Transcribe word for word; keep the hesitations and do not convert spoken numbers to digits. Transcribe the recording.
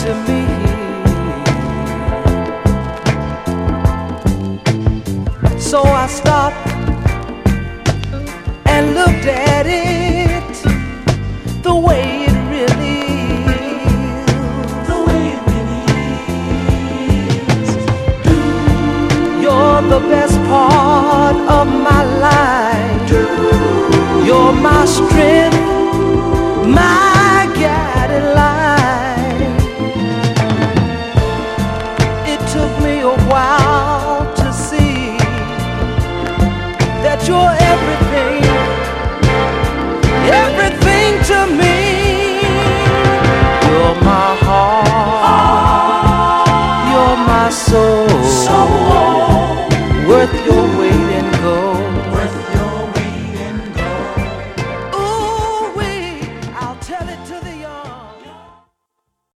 to me. So I stopped and looked at it the way it really is. The way it really is. You're the best part of my life. You're my strength, my